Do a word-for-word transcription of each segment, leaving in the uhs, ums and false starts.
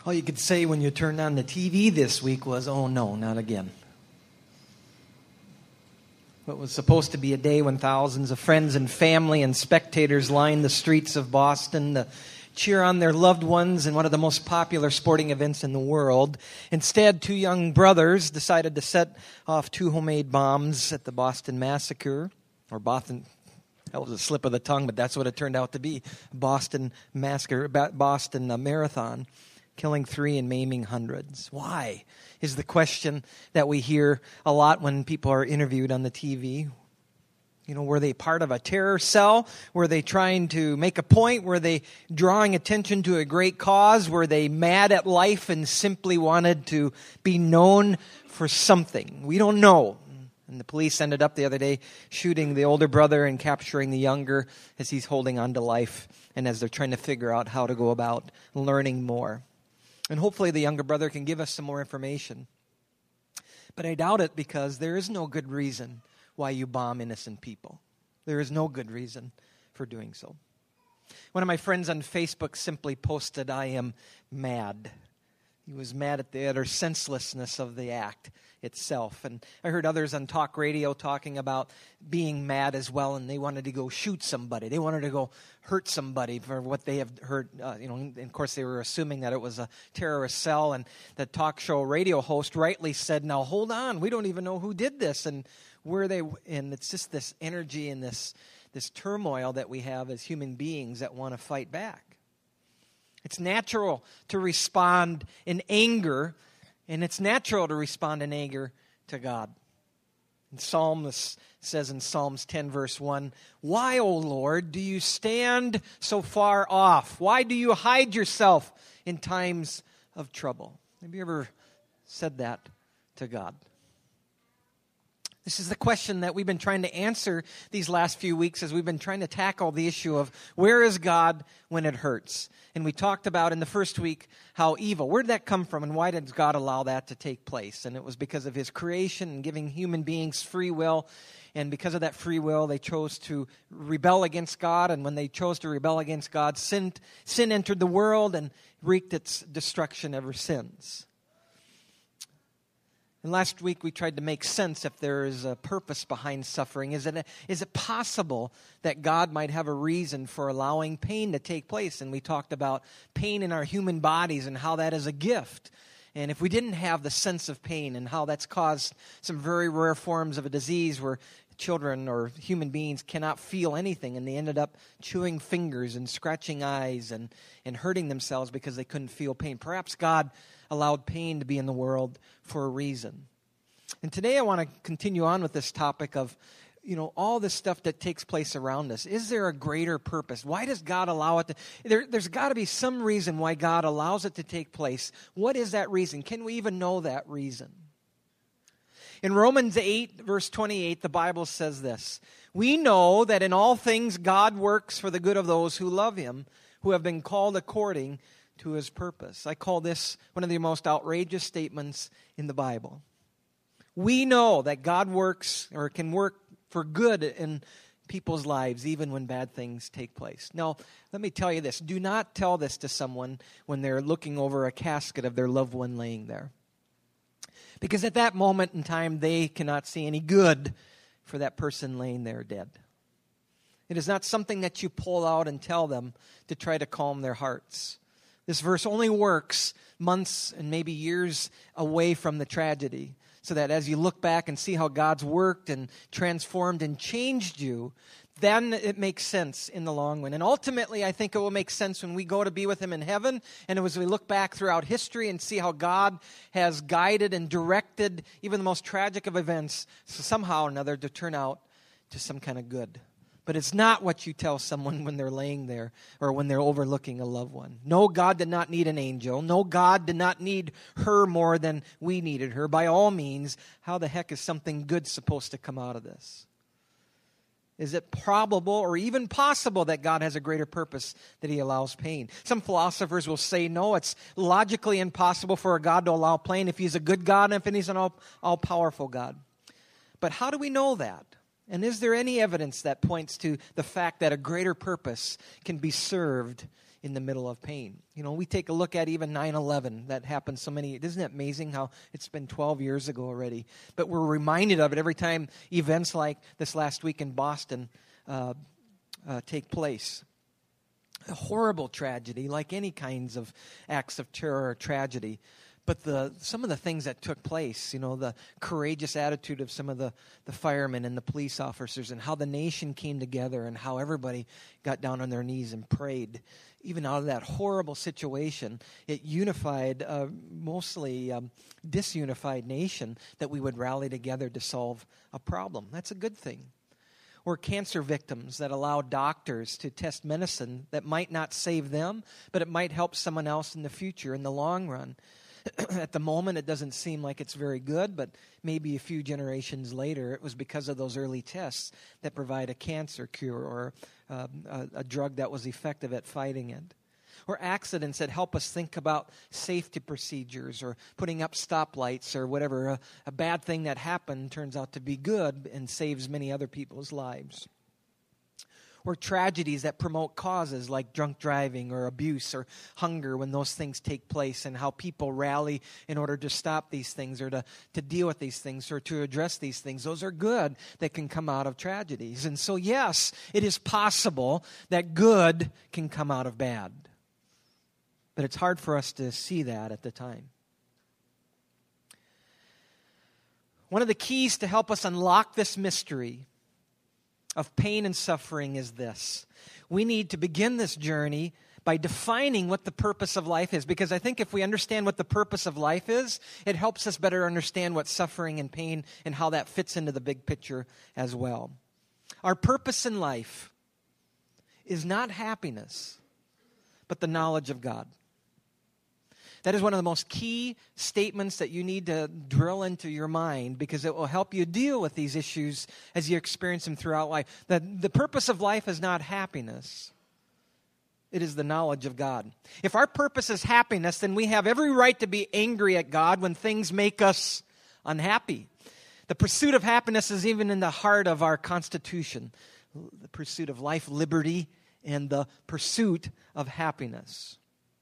All you could say when you turned on the T V this week was, oh no, not again. What was supposed to be a day when thousands of friends and family and spectators lined the streets of Boston to cheer on their loved ones in one of the most popular sporting events in the world. Instead, two young brothers decided to set off two homemade bombs at the Boston Massacre, or Boston, that was a slip of the tongue, but that's what it turned out to be, Boston Massacre, Boston uh, Marathon, killing three and maiming hundreds. Why is the question that we hear a lot when people are interviewed on the T V. You know, were they part of a terror cell? Were they trying to make a point? Were they drawing attention to a great cause? Were they mad at life and simply wanted to be known for something? We don't know. And the police ended up the other day shooting the older brother and capturing the younger as he's holding on to life and as they're trying to figure out how to go about learning more. And hopefully the younger brother can give us some more information. But I doubt it, because there is no good reason why you bomb innocent people. There is no good reason for doing so. One of my friends on Facebook simply posted, "I am mad." He was mad at the utter senselessness of the act itself. And I heard others on talk radio talking about being mad as well, and they wanted to go shoot somebody. They wanted to go hurt somebody for what they have heard. Uh, you know, and of course, they were assuming that it was a terrorist cell. And the talk show radio host rightly said, "Now hold on, we don't even know who did this and where they." And it's just this energy and this this turmoil that we have as human beings that want to fight back. It's natural to respond in anger, and it's natural to respond in anger to God. And Psalmist says in Psalms ten, verse one, "Why, O Lord, do you stand so far off? Why do you hide yourself in times of trouble?" Have you ever said that to God? This is the question that we've been trying to answer these last few weeks as we've been trying to tackle the issue of where is God when it hurts. And we talked about in the first week how evil, where did that come from and why did God allow that to take place? And it was because of his creation and giving human beings free will. And because of that free will, they chose to rebel against God. And when they chose to rebel against God, sin, sin entered the world and wreaked its destruction ever since. And last week we tried to make sense if there is a purpose behind suffering. Is it, a, is it possible that God might have a reason for allowing pain to take place? And we talked about pain in our human bodies and how that is a gift. And if we didn't have the sense of pain and how that's caused some very rare forms of a disease where children or human beings cannot feel anything, and they ended up chewing fingers and scratching eyes and, and hurting themselves because they couldn't feel pain. Perhaps God allowed pain to be in the world for a reason. And today I want to continue on with this topic of, you know, all this stuff that takes place around us. Is there a greater purpose? Why does God allow it to? There, there's got to be some reason why God allows it to take place. What is that reason? Can we even know that reason? In Romans eight, verse twenty-eight, the Bible says this: "We know that in all things God works for the good of those who love him, who have been called according to his purpose." I call this one of the most outrageous statements in the Bible. We know that God works or can work for good in people's lives, even when bad things take place. Now, let me tell you this. Do not tell this to someone when they're looking over a casket of their loved one laying there. Because at that moment in time, they cannot see any good for that person laying there dead. It is not something that you pull out and tell them to try to calm their hearts. This verse only works months and maybe years away from the tragedy, so that as you look back and see how God's worked and transformed and changed you, then it makes sense in the long run. And ultimately, I think it will make sense when we go to be with him in heaven, and as we look back throughout history and see how God has guided and directed even the most tragic of events, so somehow or another to turn out to some kind of good. But it's not what you tell someone when they're laying there or when they're overlooking a loved one. No, God did not need an angel. No, God did not need her more than we needed her. By all means, how the heck is something good supposed to come out of this? Is it probable or even possible that God has a greater purpose that he allows pain? Some philosophers will say, no, it's logically impossible for a God to allow pain if he's a good God and if he's an all, all-powerful God. But how do we know that? And is there any evidence that points to the fact that a greater purpose can be served in the middle of pain. You know, we take a look at even nine eleven. That happened so many, isn't it amazing how it's been twelve years ago already? But we're reminded of it every time events like this last week in Boston uh, uh, take place. A horrible tragedy, like any kinds of acts of terror or tragedy. But the some of the things that took place, you know, the courageous attitude of some of the, the firemen and the police officers, and how the nation came together, and how everybody got down on their knees and prayed. Even out of that horrible situation, it unified a mostly um, disunified nation, that we would rally together to solve a problem. That's a good thing. Or cancer victims that allow doctors to test medicine that might not save them, but it might help someone else in the future, in the long run. At the moment, it doesn't seem like it's very good, but maybe a few generations later, it was because of those early tests that provide a cancer cure, or uh, a, a drug that was effective at fighting it. Or accidents that help us think about safety procedures, or putting up stoplights, or whatever. A, a bad thing that happened turns out to be good and saves many other people's lives. Or tragedies that promote causes like drunk driving or abuse or hunger, when those things take place, and how people rally in order to stop these things, or to, to deal with these things, or to address these things. Those are good that can come out of tragedies. And so, yes, it is possible that good can come out of bad. But it's hard for us to see that at the time. One of the keys to help us unlock this mystery of pain and suffering is this. We need to begin this journey by defining what the purpose of life is. Because I think if we understand what the purpose of life is, it helps us better understand what suffering and pain and how that fits into the big picture as well. Our purpose in life is not happiness, but the knowledge of God. That is one of the most key statements that you need to drill into your mind, because it will help you deal with these issues as you experience them throughout life. The, the purpose of life is not happiness. It is the knowledge of God. If our purpose is happiness, then we have every right to be angry at God when things make us unhappy. The pursuit of happiness is even in the heart of our Constitution. The pursuit of life, liberty, and the pursuit of happiness.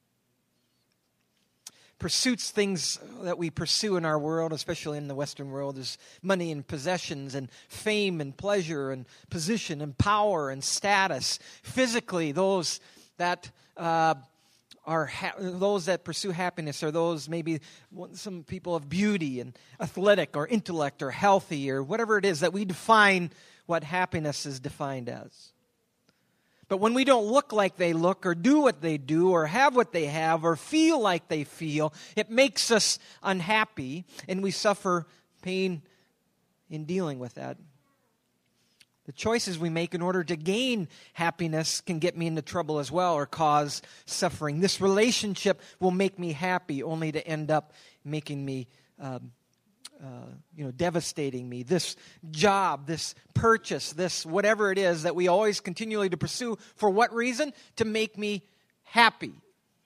Pursuits, things that we pursue in our world, especially in the Western world, is money and possessions and fame and pleasure and position and power and status. Physically, those that uh, are ha- those that pursue happiness are those, maybe some people of beauty and athletic or intellect or healthy or whatever it is that we define what happiness is defined as. But when we don't look like they look, or do what they do, or have what they have, or feel like they feel, it makes us unhappy, and we suffer pain in dealing with that. The choices we make in order to gain happiness can get me into trouble as well, or cause suffering. This relationship will make me happy, only to end up making me um, Uh, you know, devastating me. This job, this purchase, this whatever it is that we always continually to pursue. For what reason? To make me happy.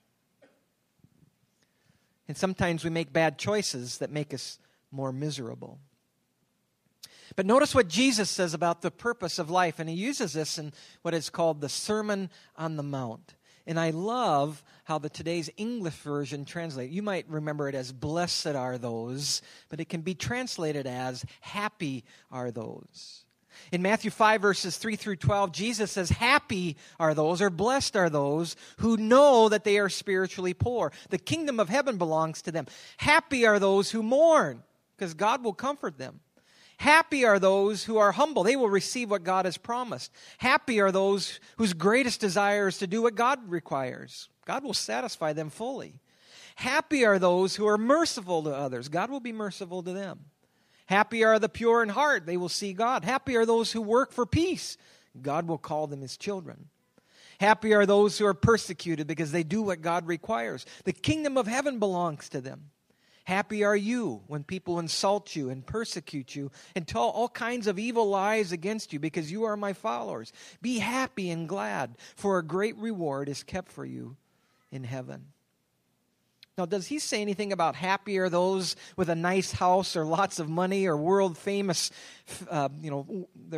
And sometimes we make bad choices that make us more miserable. But notice what Jesus says about the purpose of life. And he uses this in what is called the Sermon on the Mount. And I love how the today's English version translates. You might remember it as blessed are those, but it can be translated as happy are those. In Matthew five, verses three through twelve, Jesus says, happy are those, or blessed are those, who know that they are spiritually poor. The kingdom of heaven belongs to them. Happy are those who mourn, because God will comfort them. Happy are those who are humble. They will receive what God has promised. Happy are those whose greatest desire is to do what God requires. God will satisfy them fully. Happy are those who are merciful to others. God will be merciful to them. Happy are the pure in heart. They will see God. Happy are those who work for peace. God will call them his children. Happy are those who are persecuted because they do what God requires. The kingdom of heaven belongs to them. Happy are you when people insult you and persecute you and tell all kinds of evil lies against you because you are my followers. Be happy and glad, for a great reward is kept for you in heaven. Now, does he say anything about happy are those with a nice house or lots of money or world famous, uh, you know, their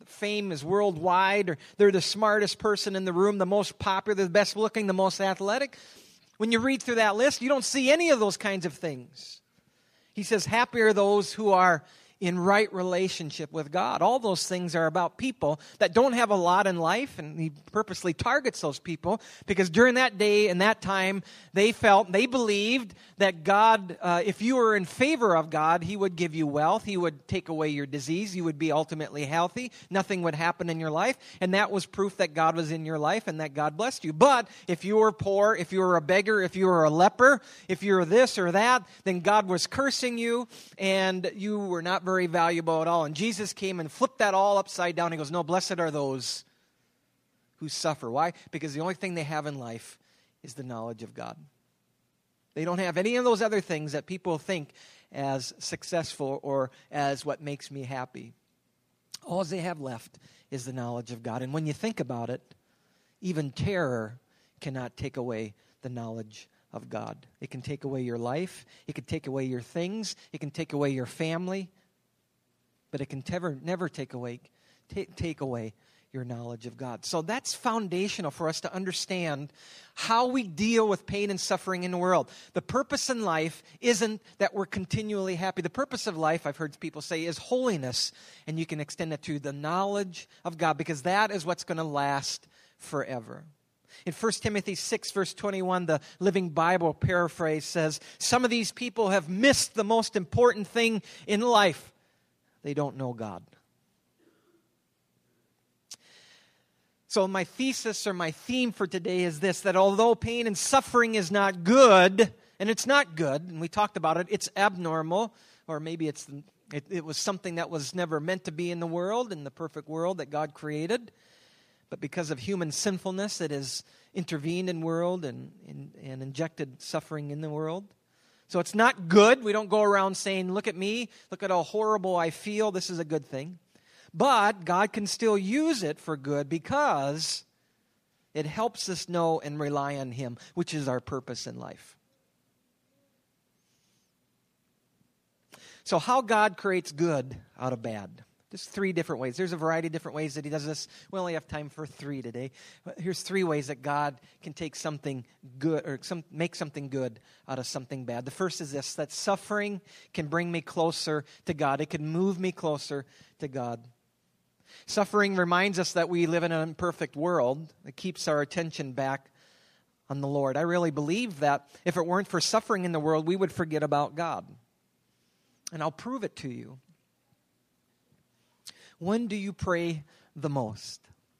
fame is worldwide, or they're the smartest person in the room, the most popular, the best looking, the most athletic. When you read through that list, you don't see any of those kinds of things. He says, happy are those who are in right relationship with God. All those things are about people that don't have a lot in life, and he purposely targets those people because during that day and that time, they felt, they believed that God, uh, if you were in favor of God, he would give you wealth, he would take away your disease, you would be ultimately healthy, nothing would happen in your life, and that was proof that God was in your life and that God blessed you. But if you were poor, if you were a beggar, if you were a leper, if you were this or that, then God was cursing you, and you were not very very valuable at all. And Jesus came and flipped that all upside down. He goes, no, blessed are those who suffer. Why? Because the only thing they have in life is the knowledge of God. They don't have any of those other things that people think as successful or as what makes me happy. All they have left is the knowledge of God. And when you think about it, even terror cannot take away the knowledge of God. It can take away your life. It can take away your things. It can take away your family. But it can never, never take away, take, take away your knowledge of God. So that's foundational for us to understand how we deal with pain and suffering in the world. The purpose in life isn't that we're continually happy. The purpose of life, I've heard people say, is holiness. And you can extend it to the knowledge of God, because that is what's going to last forever. In First Timothy six, verse twenty-one, the Living Bible paraphrase says, some of these people have missed the most important thing in life. They don't know God. So my thesis or my theme for today is this, that although pain and suffering is not good, and it's not good, and we talked about it, it's abnormal, or maybe it's it, it was something that was never meant to be in the world, in the perfect world that God created. But because of human sinfulness, it has intervened in the world and, and, and injected suffering in the world. So it's not good. We don't go around saying, look at me, look at how horrible I feel. This is a good thing. But God can still use it for good because it helps us know and rely on Him, which is our purpose in life. So how God creates good out of bad. Just three different ways. There's a variety of different ways that He does this. We only have time for three today. But here's three ways that God can take something good, or some, make something good out of something bad. The first is this, that suffering can bring me closer to God. It can move me closer to God. Suffering reminds us that we live in an imperfect world. It keeps our attention back on the Lord. I really believe that if it weren't for suffering in the world, we would forget about God. And I'll prove it to you. When do you pray the most?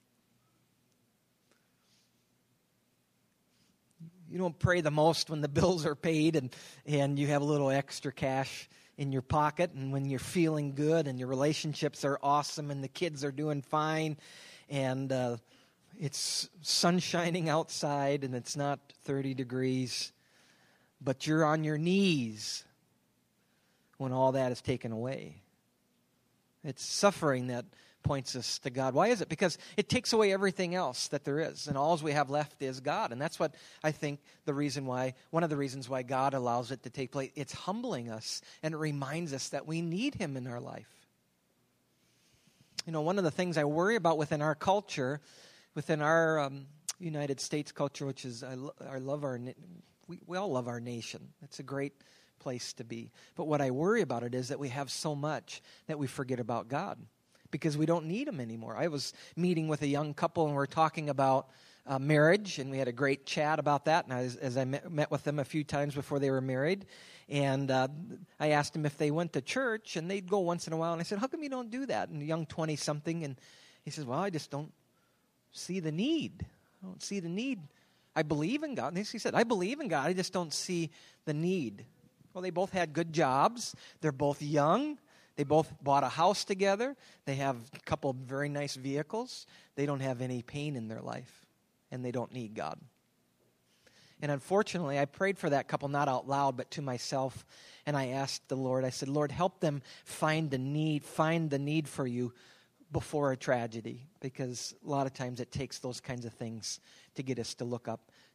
You don't pray the most when the bills are paid and, and you have a little extra cash in your pocket, and when you're feeling good and your relationships are awesome and the kids are doing fine and uh, it's sun shining outside and it's not thirty degrees, but you're on your knees when all that is taken away. It's suffering that points us to God. Why is it? Because it takes away everything else that there is, and all we have left is God. And that's what I think the reason why, one of the reasons why God allows it to take place. It's humbling us, and it reminds us that we need Him in our life. You know, one of the things I worry about within our culture, within our um, United States culture, which is, I, lo- I love our, we, we all love our nation. It's a great place to be. But what I worry about it is that we have so much that we forget about God because we don't need Him anymore. I was meeting with a young couple and we we're talking about uh, marriage, and we had a great chat about that. And I, as I met, met with them a few times before they were married, and uh, I asked them if they went to church, and they'd go once in a while. And I said, how come you don't do that? And a young twenty-something, and he says, well, I just don't see the need. I don't see the need. I believe in God. And he said, I believe in God. I just don't see the need. Well, they both had good jobs. They're both young. They both bought a house together. They have a couple of very nice vehicles. They don't have any pain in their life, and they don't need God. And unfortunately, I prayed for that couple, not out loud, but to myself, and I asked the Lord, I said, Lord, help them find the need, find the need for you before a tragedy, because a lot of times it takes those kinds of things to get us to look up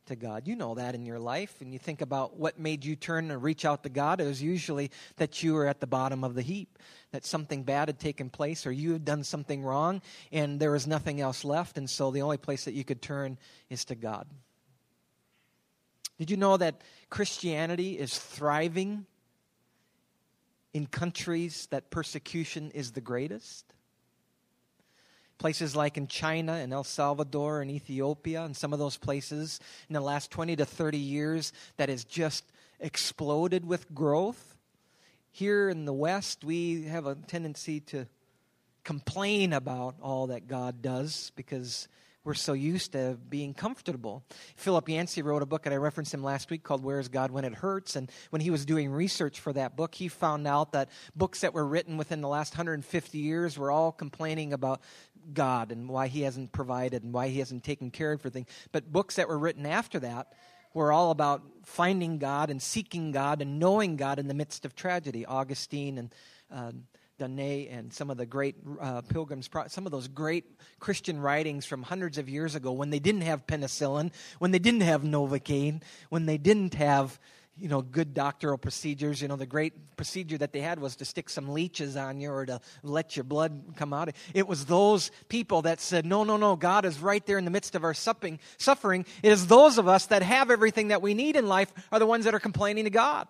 to God. You know that in your life. And you think about what made you turn and reach out to God. It was usually that you were at the bottom of the heap, that something bad had taken place or you had done something wrong and there was nothing else left. And so the only place that you could turn is to God. Did you know that Christianity is thriving in countries that persecution is the greatest? Places like in China and El Salvador and Ethiopia and some of those places in the last twenty to thirty years that has just exploded with growth. Here in the West, we have a tendency to complain about all that God does because we're so used to being comfortable. Philip Yancey wrote a book, and I referenced him last week, called Where is God When It Hurts? And when he was doing research for that book, he found out that books that were written within the last one hundred fifty years were all complaining about God and why he hasn't provided and why he hasn't taken care of everything. But books that were written after that were all about finding God and seeking God and knowing God in the midst of tragedy. Augustine and uh, Donnay and some of the great uh, pilgrims, some of those great Christian writings from hundreds of years ago when they didn't have penicillin, when they didn't have Novocaine, when they didn't have, you know, good doctoral procedures. You know, the great procedure that they had was to stick some leeches on you or to let your blood come out. It was those people that said, no, no, no, God is right there in the midst of our suffering. Suffering. It is those of us that have everything that we need in life are the ones that are complaining to God.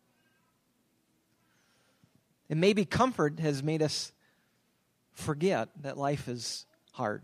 And maybe comfort has made us forget that life is hard.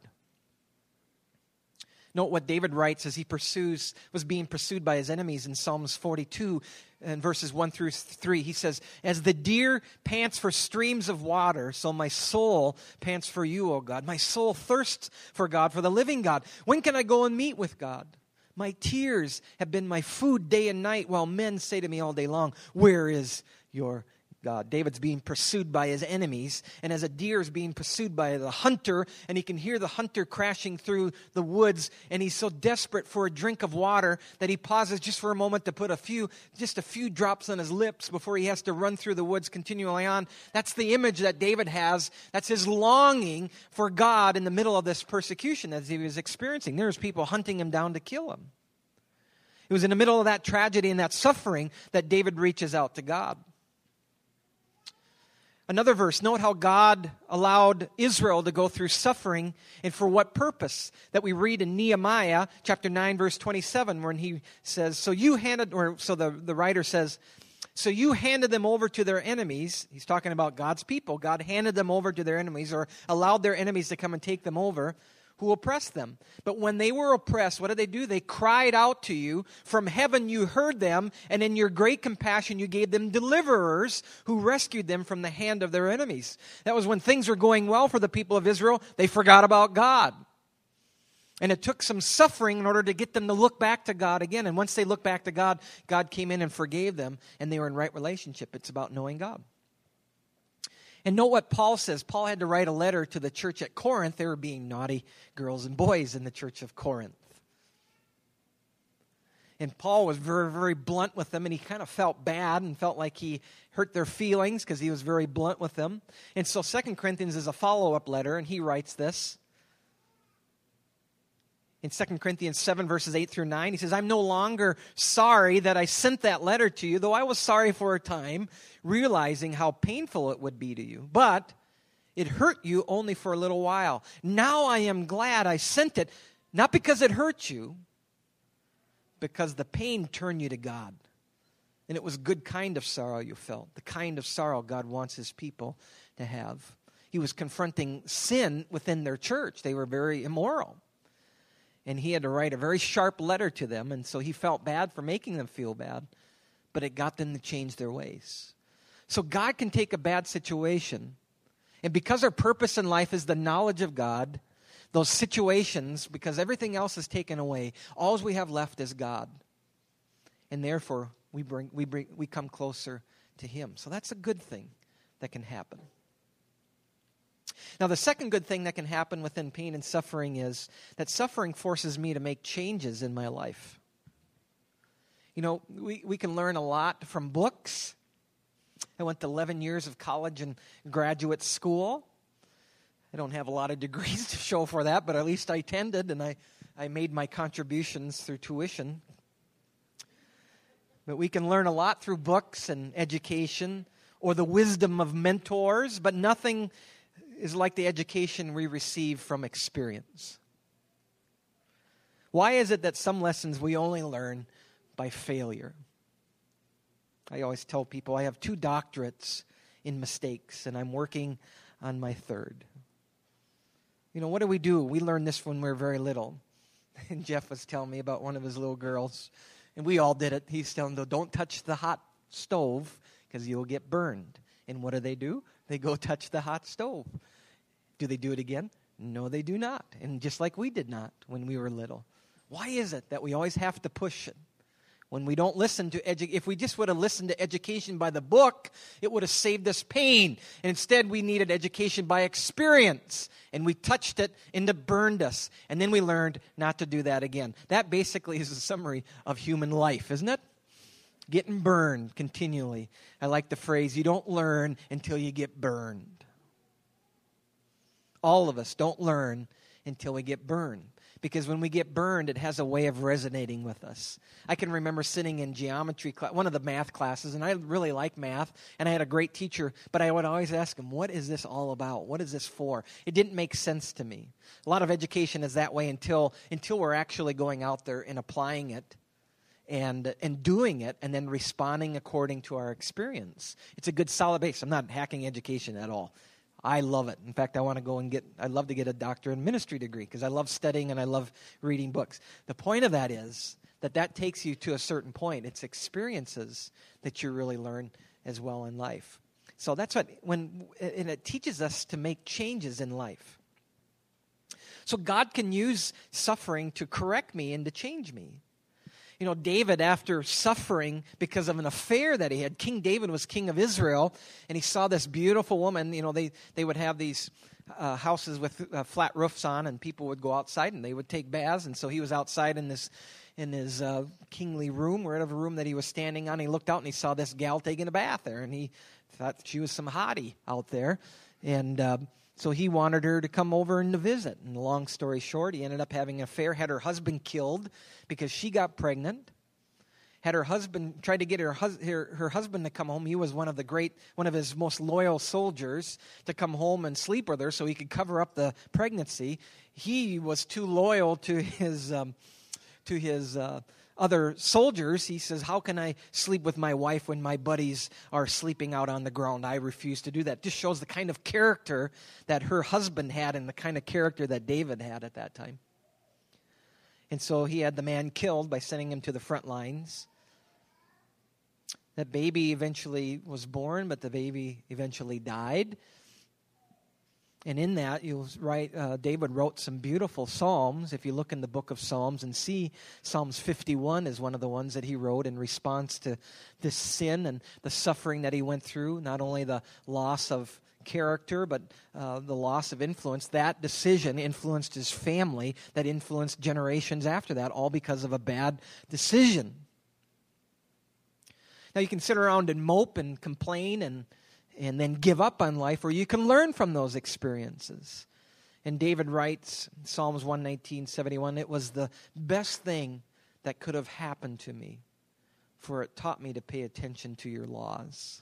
Note what David writes as he pursues, was being pursued by his enemies in Psalms forty-two and verses one through three. He says, as the deer pants for streams of water, so my soul pants for you, O God. My soul thirsts for God, for the living God. When can I go and meet with God? My tears have been my food day and night, while men say to me all day long, where is your God? David's being pursued by his enemies, and as a deer is being pursued by the hunter, and he can hear the hunter crashing through the woods, and he's so desperate for a drink of water that he pauses just for a moment to put a few, just a few drops on his lips before he has to run through the woods continually on. That's the image that David has. That's his longing for God in the middle of this persecution as he was experiencing. There's people hunting him down to kill him. It was in the middle of that tragedy and that suffering that David reaches out to God. Another verse, note how God allowed Israel to go through suffering and for what purpose, that we read in Nehemiah chapter nine, verse twenty-seven, when he says, so you handed, or so the, the writer says, so you handed them over to their enemies. He's talking about God's people. God handed them over to their enemies, or allowed their enemies to come and take them over, who oppressed them. But when they were oppressed, what did they do? They cried out to you. From heaven you heard them, and in your great compassion you gave them deliverers who rescued them from the hand of their enemies. That was when things were going well for the people of Israel. They forgot about God. And it took some suffering in order to get them to look back to God again. And once they looked back to God, God came in and forgave them, and they were in right relationship. It's about knowing God. And note what Paul says. Paul had to write a letter to the church at Corinth. They were being naughty girls and boys in the church of Corinth. And Paul was very, very blunt with them, and he kind of felt bad and felt like he hurt their feelings because he was very blunt with them. And so Second Corinthians is a follow-up letter, and he writes this. In Second Corinthians seven, verses eight through nine, he says, I'm no longer sorry that I sent that letter to you, though I was sorry for a time, realizing how painful it would be to you. But it hurt you only for a little while. Now I am glad I sent it, not because it hurt you, because the pain turned you to God. And it was good kind of sorrow you felt, the kind of sorrow God wants his people to have. He was confronting sin within their church. They were very immoral. And he had to write a very sharp letter to them, and so he felt bad for making them feel bad, but it got them to change their ways. So God can take a bad situation, and because our purpose in life is the knowledge of God, those situations, because everything else is taken away, all we have left is God. And therefore, we bring we bring we come closer to him. So that's a good thing that can happen. Now, the second good thing that can happen within pain and suffering is that suffering forces me to make changes in my life. You know, we, we can learn a lot from books. I went to eleven years of college and graduate school. I don't have a lot of degrees to show for that, but at least I attended, and I I made my contributions through tuition. But we can learn a lot through books and education or the wisdom of mentors, but nothing is like the education we receive from experience. Why is it that some lessons we only learn by failure? I always tell people I have two doctorates in mistakes, and I'm working on my third. You know, what do we do? We learned this when we were very little. And Jeff was telling me about one of his little girls, and we all did it. He's telling them, don't touch the hot stove because you'll get burned. And what do they do? They go touch the hot stove. Do they do it again? No, they do not. And just like we did not when we were little. Why is it that we always have to push it? When we don't listen to edu- if we just would have listened to education by the book, it would have saved us pain. And instead, we needed education by experience. And we touched it and it burned us. And then we learned not to do that again. That basically is a summary of human life, isn't it? Getting burned continually. I like the phrase, you don't learn until you get burned. All of us don't learn until we get burned. Because when we get burned, it has a way of resonating with us. I can remember sitting in geometry class, one of the math classes, and I really like math, and I had a great teacher, but I would always ask him, what is this all about? What is this for? It didn't make sense to me. A lot of education is that way until until we're actually going out there and applying it and and doing it and then responding according to our experience. It's a good solid base. I'm not hacking education at all. I love it. In fact, I want to go and get, I'd love to get a doctorate in ministry degree because I love studying and I love reading books. The point of that is that that takes you to a certain point. It's experiences that you really learn as well in life. So that's what, when, and it teaches us to make changes in life. So God can use suffering to correct me and to change me. You know, David, after suffering because of an affair that he had, King David was king of Israel, and he saw this beautiful woman. You know, they, they would have these uh, houses with uh, flat roofs on, and people would go outside, and they would take baths. And so he was outside in this in his uh, kingly room, whatever room that he was standing on. He looked out, and he saw this gal taking a bath there, and he thought she was some hottie out there. And uh, so he wanted her to come over and to visit. And long story short, he ended up having an affair, had her husband killed because she got pregnant. Had her husband, tried to get her, hus- her her husband to come home. He was one of the great, one of his most loyal soldiers to come home and sleep with her so he could cover up the pregnancy. He was too loyal to his um, to his uh, other soldiers. He says, how can I sleep with my wife when my buddies are sleeping out on the ground? I refuse to do that. Just shows the kind of character that her husband had and the kind of character that David had at that time. And so he had the man killed by sending him to the front lines. That baby eventually was born, but the baby eventually died. And in that, you'll write, uh, David wrote some beautiful psalms. If you look in the book of Psalms and see Psalms fifty-one is one of the ones that he wrote in response to this sin and the suffering that he went through. Not only the loss of character, but uh, the loss of influence. That decision influenced his family, that influenced generations after that, all because of a bad decision. Now you can sit around and mope and complain and and then give up on life, or you can learn from those experiences. And David writes, Psalms one nineteen, seventy-one, it was the best thing that could have happened to me, for it taught me to pay attention to your laws.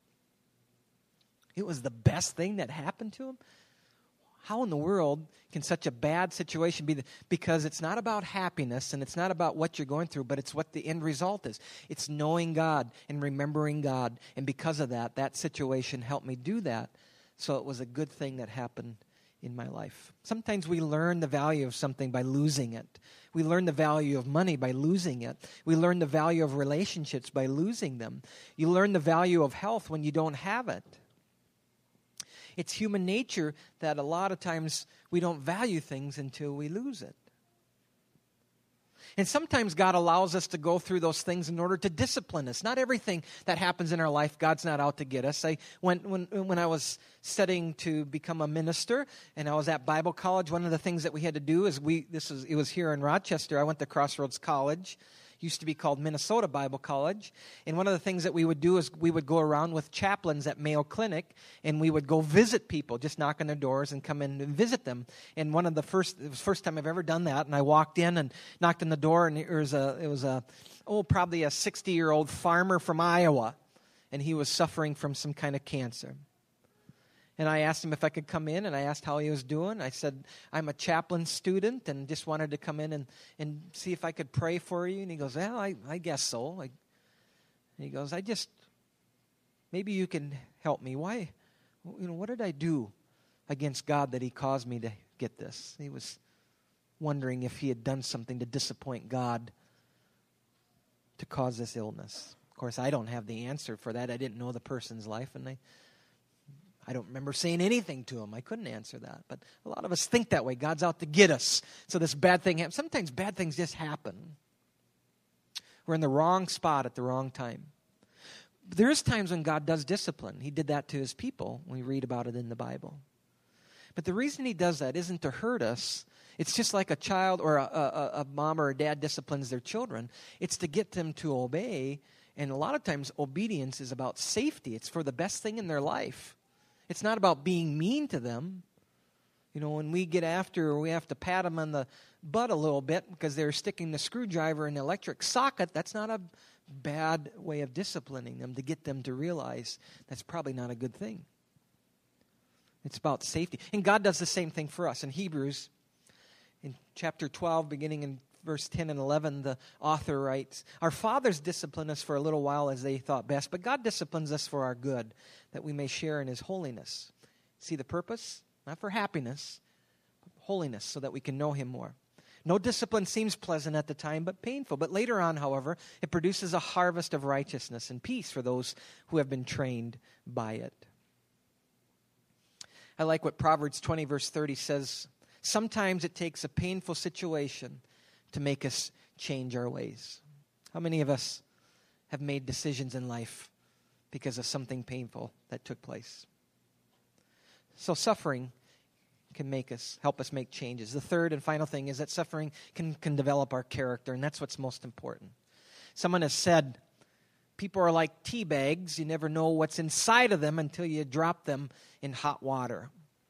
It was the best thing that happened to him? How in the world can such a bad situation be? The, because it's not about happiness and it's not about what you're going through, but it's what the end result is. It's knowing God and remembering God. And because of that, that situation helped me do that. So it was a good thing that happened in my life. Sometimes we learn the value of something by losing it. We learn the value of money by losing it. We learn the value of relationships by losing them. You learn the value of health when you don't have it. It's human nature that a lot of times we don't value things until we lose it. And sometimes God allows us to go through those things in order to discipline us. Not everything that happens in our life, God's not out to get us. I when when when I was studying to become a minister and I was at Bible college, one of the things that we had to do is we this is it was here in Rochester. I went to Crossroads College. used to be called Minnesota Bible College. And one of the things that we would do is we would go around with chaplains at Mayo Clinic, and we would go visit people, just knock on their doors and come in and visit them. And one of the first, it was the first time I've ever done that, and I walked in and knocked on the door, and it was a, it was a, oh, probably a sixty-year-old farmer from Iowa, and he was suffering from some kind of cancer. And I asked him if I could come in, and I asked how he was doing. I said, I'm a chaplain student and just wanted to come in and, and see if I could pray for you. And he goes, well, I, I guess so. I, he goes, I just, maybe you can help me. Why, you know, what did I do against God that he caused me to get this? He was wondering if he had done something to disappoint God to cause this illness. Of course, I don't have the answer for that. I didn't know the person's life, and I I don't remember saying anything to him. I couldn't answer that. But a lot of us think that way. God's out to get us. So this bad thing happens. Sometimes bad things just happen. We're in the wrong spot at the wrong time. But there is times when God does discipline. He did that to his people. We read about it in the Bible. But the reason he does that isn't to hurt us. It's just like a child or a, a, a mom or a dad disciplines their children. It's to get them to obey. And a lot of times obedience is about safety. It's for the best thing in their life. It's not about being mean to them. You know, when we get after, or we have to pat them on the butt a little bit because they're sticking the screwdriver in the electric socket, that's not a bad way of disciplining them to get them to realize that's probably not a good thing. It's about safety. And God does the same thing for us. In Hebrews, in chapter twelve, beginning in verse ten and eleven, the author writes, our fathers disciplined us for a little while as they thought best, but God disciplines us for our good, that we may share in his holiness. See the purpose? Not for happiness, but holiness, so that we can know him more. No discipline seems pleasant at the time, but painful. But later on, however, it produces a harvest of righteousness and peace for those who have been trained by it. I like what Proverbs twenty, verse thirty says. Sometimes it takes a painful situation to make us change our ways. How many of us have made decisions in life because of something painful that took place? So suffering can make us, help us make changes. The third and final thing is that suffering can, can develop our character, and that's what's most important. Someone has said, people are like tea bags. You never know what's inside of them until you drop them in hot water.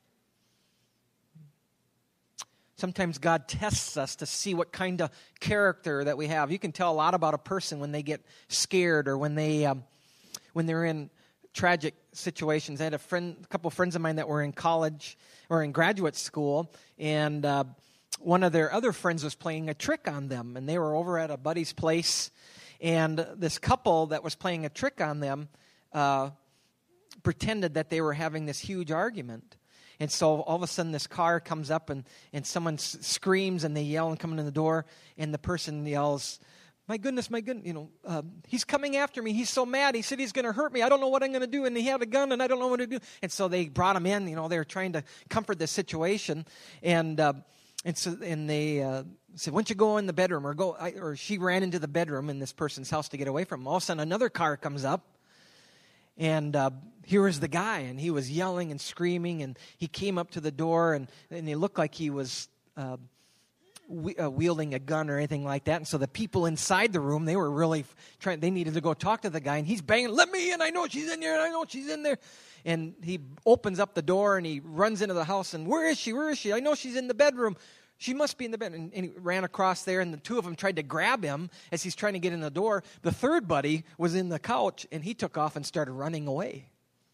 Sometimes God tests us to see what kind of character that we have. You can tell a lot about a person when they get scared or when they um, when they're in tragic situations. I had a friend, a couple of friends of mine that were in college or in graduate school, and uh, one of their other friends was playing a trick on them, and they were over at a buddy's place, and this couple that was playing a trick on them uh, pretended that they were having this huge argument. And so all of a sudden this car comes up and, and someone s- screams and they yell and come in the door, and the person yells, my goodness, my goodness, you know, uh, he's coming after me. He's so mad. He said he's going to hurt me. I don't know what I'm going to do. And he had a gun and I don't know what to do. And so they brought him in. You know, they were trying to comfort this situation. And uh, and so and they uh, said, why don't you go in the bedroom or go, I, or she ran into the bedroom in this person's house to get away from him. All of a sudden another car comes up. And uh, here was the guy, and he was yelling and screaming, and he came up to the door, and, and he looked like he was uh, we, uh, wielding a gun or anything like that. And so the people inside the room, they were really trying, they needed to go talk to the guy, and he's banging, let me in, I know she's in there, I know she's in there. And he opens up the door, and he runs into the house, and where is she, where is she? I know she's in the bedroom. She must be in the bed. And, and he ran across there, and the two of them tried to grab him as he's trying to get in the door. The third buddy was in the couch, and he took off and started running away.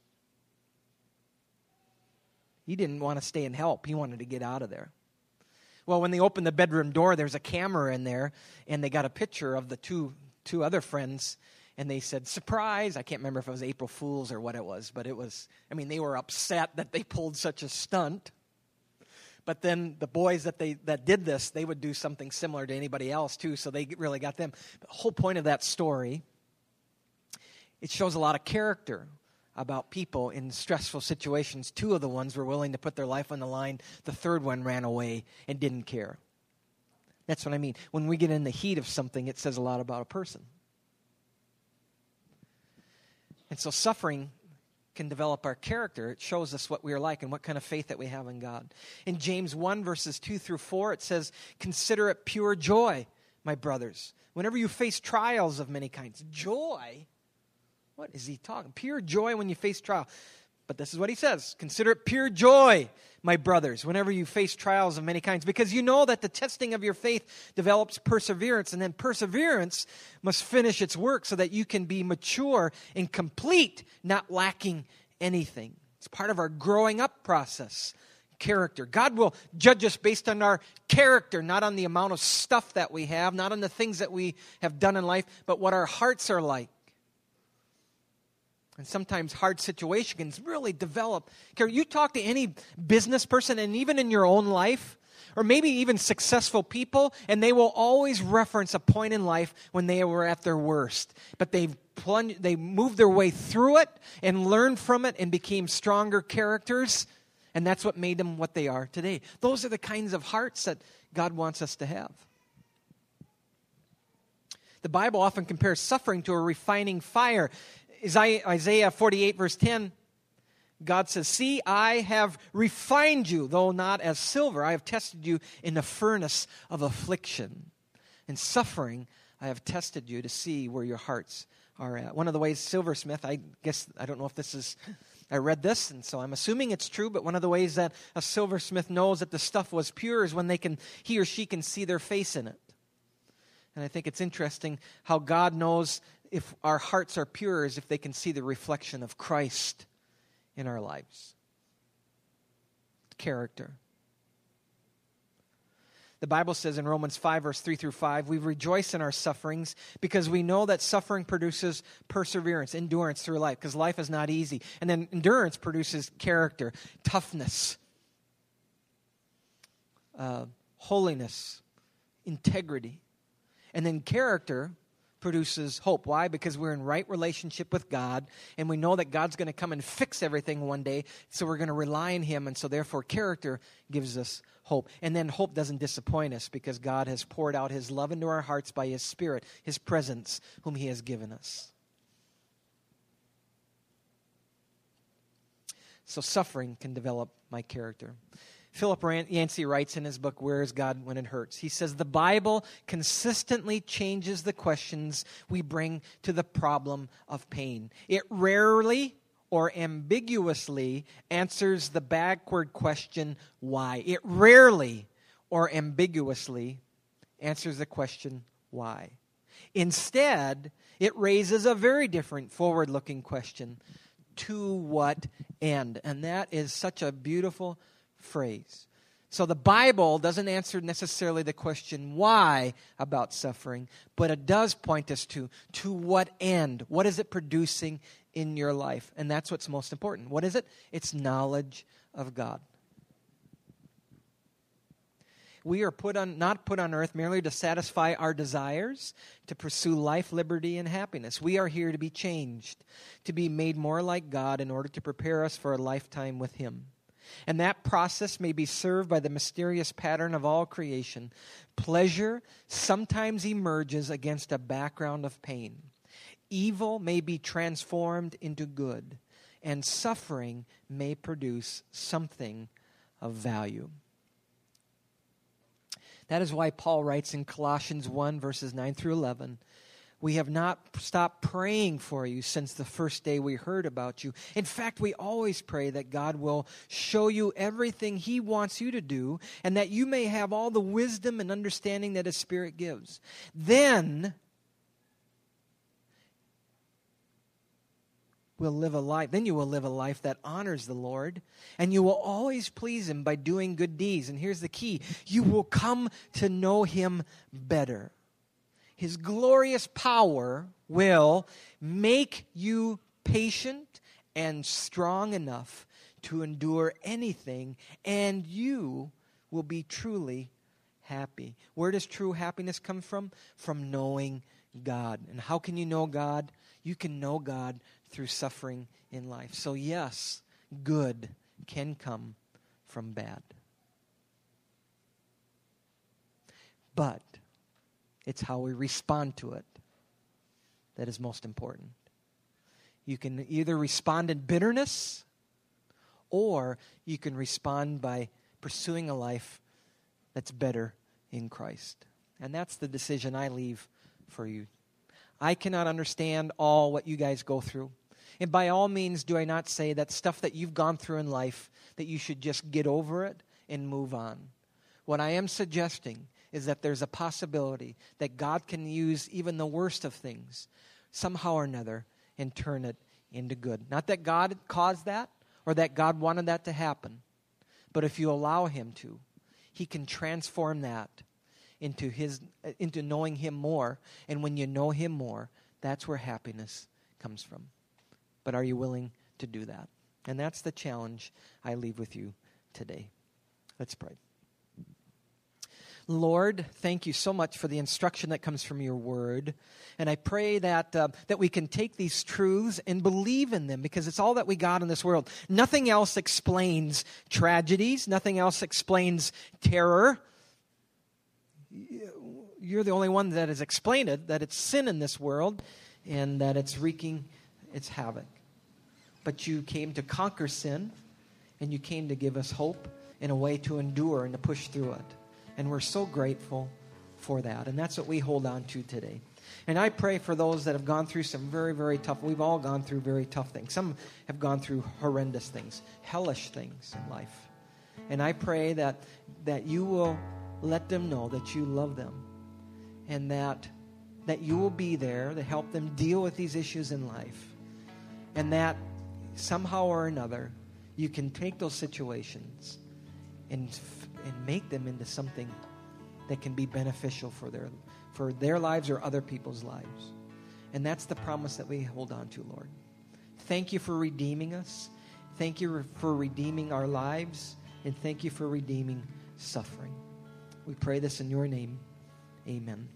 He didn't want to stay and help. He wanted to get out of there. Well, when they opened the bedroom door, there's a camera in there, and they got a picture of the two two other friends, and they said, surprise. I can't remember if it was April Fool's or what it was, but it was, I mean, they were upset that they pulled such a stunt. But then the boys that they that did this, they would do something similar to anybody else too, so they really got them. The whole point of that story, it shows a lot of character about people in stressful situations. Two of the ones were willing to put their life on the line. The third one ran away and didn't care. That's what I mean. When we get in the heat of something, it says a lot about a person. And so suffering can develop our character. It shows us what we are like and what kind of faith that we have in God. In James one, verses two through four, it says, consider it pure joy, my brothers. Whenever you face trials of many kinds. Joy? What is he talking? Pure joy when you face trial. But this is what he says. Consider it pure joy, my brothers, whenever you face trials of many kinds, because you know that the testing of your faith develops perseverance, and then perseverance must finish its work so that you can be mature and complete, not lacking anything. It's part of our growing up process. Character. God will judge us based on our character, not on the amount of stuff that we have, not on the things that we have done in life, but what our hearts are like. And sometimes hard situations can really develop. You talk to any business person, and even in your own life, or maybe even successful people, and they will always reference a point in life when they were at their worst. But they've plunged, they moved their way through it and learned from it and became stronger characters. And that's what made them what they are today. Those are the kinds of hearts that God wants us to have. The Bible often compares suffering to a refining fire. Isaiah forty-eight, verse ten, God says, "See, I have refined you, though not as silver. I have tested you in the furnace of affliction. In suffering, I have tested you to see where your hearts are at." One of the ways silversmith, I guess, I don't know if this is, I read this, and so I'm assuming it's true, but one of the ways that a silversmith knows that the stuff was pure is when they can, he or she can see their face in it. And I think it's interesting how God knows if our hearts are pure is if they can see the reflection of Christ in our lives. Character. The Bible says in Romans five, verse three through five, we rejoice in our sufferings because we know that suffering produces perseverance, endurance through life, because life is not easy. And then endurance produces character, toughness, uh, holiness, integrity. And then character produces hope. Why? Because we're in right relationship with God, and we know that God's going to come and fix everything one day, so we're going to rely on Him, and so therefore character gives us hope. And then hope doesn't disappoint us because God has poured out His love into our hearts by His Spirit, His presence, whom He has given us. So suffering can develop my character. Philip Yancey writes in his book, Where is God When It Hurts? He says, the Bible consistently changes the questions we bring to the problem of pain. It rarely or ambiguously answers the backward question, why? It rarely or ambiguously answers the question, why? Instead, it raises a very different forward-looking question, to what end? And that is such a beautiful phrase. So the Bible doesn't answer necessarily the question why about suffering, but it does point us to to what end? What is it producing in your life? And that's what's most important. What is it? It's knowledge of God. We are put on not put on earth merely to satisfy our desires, to pursue life, liberty, and happiness. We are here to be changed, to be made more like God in order to prepare us for a lifetime with Him. And that process may be served by the mysterious pattern of all creation. Pleasure sometimes emerges against a background of pain. Evil may be transformed into good, and suffering may produce something of value. That is why Paul writes in Colossians one, verses nine through eleven, we have not stopped praying for you since the first day we heard about you. In fact, we always pray that God will show you everything He wants you to do, and that you may have all the wisdom and understanding that His Spirit gives. Then will live a life, then you will live a life that honors the Lord, and you will always please Him by doing good deeds. And here's the key. You will come to know Him better. His glorious power will make you patient and strong enough to endure anything, and you will be truly happy. Where does true happiness come from? From knowing God. And how can you know God? You can know God through suffering in life. So yes, good can come from bad. But it's how we respond to it that is most important. You can either respond in bitterness, or you can respond by pursuing a life that's better in Christ. And that's the decision I leave for you. I cannot understand all what you guys go through. And by all means do I not say that stuff that you've gone through in life, that you should just get over it and move on. What I am suggesting is that there's a possibility that God can use even the worst of things somehow or another and turn it into good. Not that God caused that or that God wanted that to happen, but if you allow Him to, He can transform that into his into knowing Him more. And when you know Him more, that's where happiness comes from. But are you willing to do that? And that's the challenge I leave with you today. Let's pray. Lord, thank you so much for the instruction that comes from your word. And I pray that uh, that we can take these truths and believe in them, because it's all that we got in this world. Nothing else explains tragedies. Nothing else explains terror. You're the only one that has explained it, that it's sin in this world and that it's wreaking its havoc. But you came to conquer sin, and you came to give us hope and a way to endure and to push through it. And we're so grateful for that. And that's what we hold on to today. And I pray for those that have gone through some very, very tough, we've all gone through very tough things. Some have gone through horrendous things, hellish things in life. And I pray that that you will let them know that you love them, and that that you will be there to help them deal with these issues in life. And that somehow or another, you can take those situations and and make them into something that can be beneficial for their for their lives or other people's lives. And that's the promise that we hold on to, Lord. Thank you for redeeming us. Thank you for redeeming our lives. And thank you for redeeming suffering. We pray this in your name. Amen.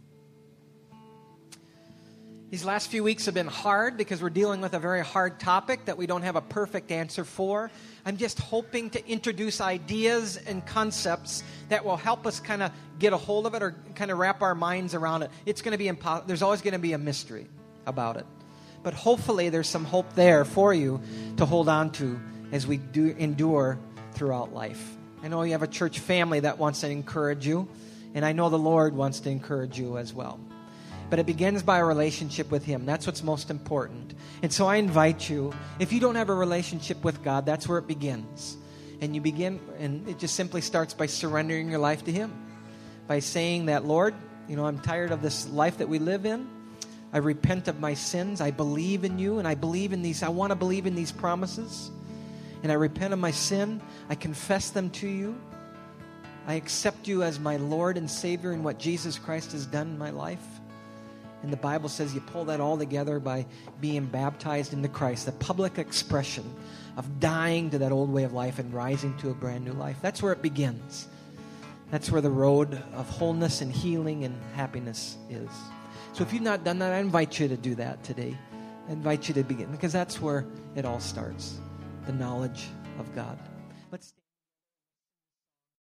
These last few weeks have been hard because we're dealing with a very hard topic that we don't have a perfect answer for. I'm just hoping to introduce ideas and concepts that will help us kind of get a hold of it or kind of wrap our minds around it. It's going to be impo- there's always going to be a mystery about it. But hopefully there's some hope there for you to hold on to as we do endure throughout life. I know you have a church family that wants to encourage you, and I know the Lord wants to encourage you as well. But it begins by a relationship with Him. That's what's most important. And so I invite you, if you don't have a relationship with God, that's where it begins. And you begin, and it just simply starts by surrendering your life to Him. By saying that, Lord, you know, I'm tired of this life that we live in. I repent of my sins. I believe in you, and I believe in these, I want to believe in these promises. And I repent of my sin. I confess them to you. I accept you as my Lord and Savior in what Jesus Christ has done in my life. And the Bible says you pull that all together by being baptized into Christ, the public expression of dying to that old way of life and rising to a brand new life. That's where it begins. That's where the road of wholeness and healing and happiness is. So if you've not done that, I invite you to do that today. I invite you to begin, because that's where it all starts, the knowledge of God.